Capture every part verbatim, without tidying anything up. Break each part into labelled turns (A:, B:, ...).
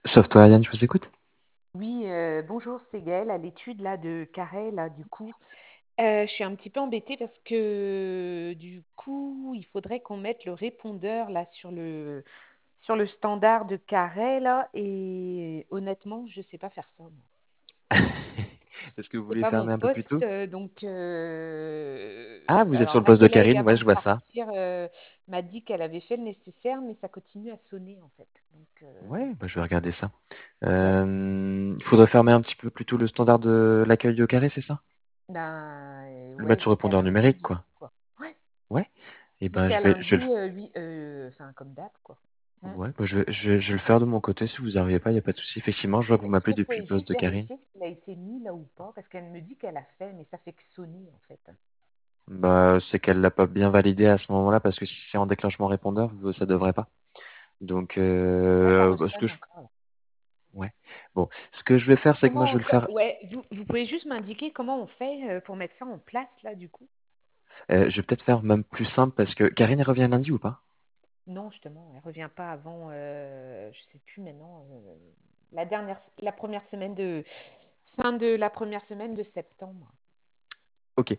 A: Software Alliance, je vous écoute.
B: Oui, heu, bonjour, c'est Gaëlle à l'étude là de Carré là du coup. Heu, je suis un petit peu embêtée parce que du coup, il faudrait qu'on mette le répondeur là sur le sur le standard de Carré là et honnêtement, je sais pas faire ça moi.
A: Est-ce que vous
B: C'est
A: voulez
B: pas mon
A: fermer un peu plus
B: poste,
A: tôt?
B: heu, donc heu,
A: Ah, vous êtes sur
B: alors
A: le
B: ma
A: poste de
B: collègue
A: Karine, ouais,
B: avant
A: je
B: de
A: vois ça.
B: partir, heu, m'a dit qu'elle avait fait le nécessaire, mais ça continue à sonner en fait. Donc heu,
A: Ouais, bah, je vais regarder ça.
B: ouais,
A: Euh, il faudrait fermer un petit peu plus tôt le standard de l'accueil au carré, c'est ça?
B: ben, heu,
A: Le
B: ouais,
A: mettre sur
B: jusqu'à
A: répondeur
B: lundi
A: numérique,
B: du coup
A: quoi.
B: quoi. Ouais.
A: Ouais. Et ben,
B: Jusqu'à
A: je vais, je vais
B: lundi, heu, oui, heu, enfin comme d'hab quoi.
A: le,
B: Mmh.
A: ouais, bah, je vais, je vais, je vais le faire de mon côté. Si vous n'arrivez pas, il n'y a pas de souci. Effectivement, je vois que vous
B: Est-ce que
A: m'appelez
B: vous
A: depuis
B: pouvez
A: le poste
B: juste
A: de Karine.
B: vérifier s'il a été mis là ou pas? Parce qu'elle me dit qu'elle a fait, mais ça fait que sonner en fait.
A: Bah, c'est qu'elle l'a pas bien validé à ce moment-là, parce que si c'est en déclenchement répondeur, ça devrait pas. Donc,
B: Là, ça
A: euh, bah, ce que
B: ressonne
A: je,
B: encore là.
A: ouais. Bon, ce que je vais faire, c'est que moi, je
B: Comment
A: vais le
B: ça
A: faire.
B: ouais, vous vous pouvez juste m'indiquer comment on fait, heu, pour mettre ça en place là du coup?
A: Euh, je vais peut-être faire même plus simple parce que Karine elle revient lundi ou pas?
B: Non, justement, elle revient pas avant, heu, je sais plus maintenant, heu, la dernière s la première semaine de fin de la première semaine de septembre.
A: Ok.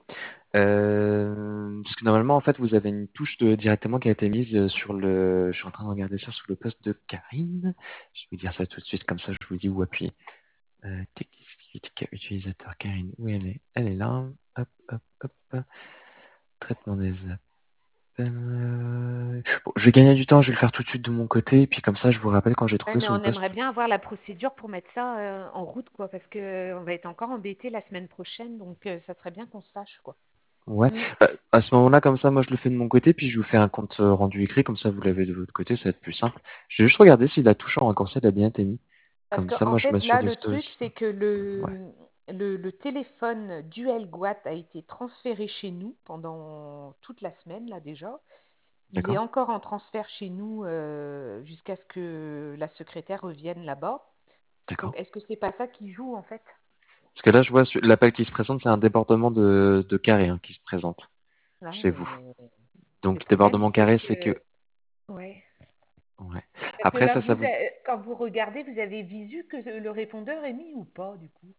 A: Euh, parce que normalement, en fait, vous avez une touche de, directement qui a été mise euh, sur le. Je suis en train de regarder ça sur le poste de Karine. Je vais vous dire ça tout de suite, comme ça, je vous dis où appuyer. Euh, tic, tic, tic, tic, utilisateur Karine, où elle est? Elle est là. Hop, hop, hop. Traitement des appels. euh, Bon, je vais gagner du temps, je vais le faire tout de suite de mon côté, et puis comme ça, je vous rappelle quand j'ai
B: Ouais,
A: trouvé
B: mais
A: sur le
B: on aimerait
A: poste.
B: bien avoir la procédure pour mettre ça, heu, en route quoi, parce qu'on va être encore embêtés la semaine prochaine, donc heu, ça serait bien qu'on sache quoi.
A: Ouais.
B: Mmh.
A: Bah, à ce moment-là, comme ça, moi, je le fais de mon côté, puis je vous fais un compte euh, rendu écrit, comme ça, vous l'avez de votre côté, ça va être plus simple. Je vais juste regarder si la touche en raccourci elle a bien été mise.
B: Parce
A: Comme
B: que
A: ça,
B: en
A: moi, je
B: fait,
A: m'assure
B: là,
A: de
B: le
A: ce.
B: truc, c'est que
A: Ouais.
B: le, le, le téléphone Duel Guat a été transféré chez nous pendant toute la semaine, là déjà. Il est
A: D'accord.
B: encore en transfert chez nous euh, jusqu'à ce que la secrétaire revienne là-bas. Donc,
A: D'accord.
B: est-ce que c'est pas ça qui joue, en fait?
A: Parce que là, je vois sur- l'appel qui se présente, c'est un débordement de, de carré hein, qui se présente
B: Là,
A: chez vous.
B: mais le
A: Donc,
B: problème,
A: débordement
B: c'est
A: carré, c'est
B: que...
A: que.
B: Ouais.
A: Ouais.
B: Parce que
A: Après,
B: là,
A: ça, ça
B: vous,
A: vous.
B: a- quand vous regardez, vous avez visu que le répondeur est mis ou pas, du coup?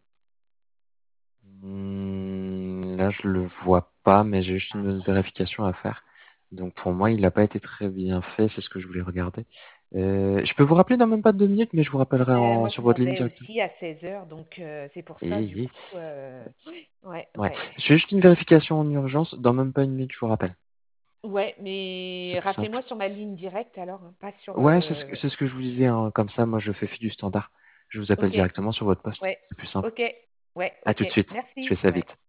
A: Hmm, là, je le vois pas, mais j'ai juste une vérification à faire. Donc, pour moi, il n'a pas été très bien fait, c'est ce que je voulais regarder. Euh, je peux vous rappeler dans même pas deux minutes, mais je vous rappellerai
B: Euh,
A: en,
B: moi,
A: sur
B: je m'en
A: votre ligne
B: vais
A: directement.
B: aussi à seize heures, donc euh, c'est pour ça, du
A: Et,
B: coup. euh, Ouais,
A: ouais.
B: ouais.
A: Je fais juste une vérification en urgence. Dans même pas une minute, je vous rappelle.
B: Ouais,
A: C'est
B: mais
A: plus simple.
B: rappelez-moi sur ma ligne directe alors, hein, pas sur.
A: Ouais, c'est ce, que-
B: euh,
A: c'est ce que je vous disais, hein. Comme ça, moi, je fais fi du standard. Je vous appelle
B: Ok,
A: directement sur votre poste.
B: ouais,
A: C'est plus simple.
B: ok, ouais,
A: À tout de
B: ok.
A: suite. Je fais
B: Merci.
A: ça
B: Ouais.
A: vite.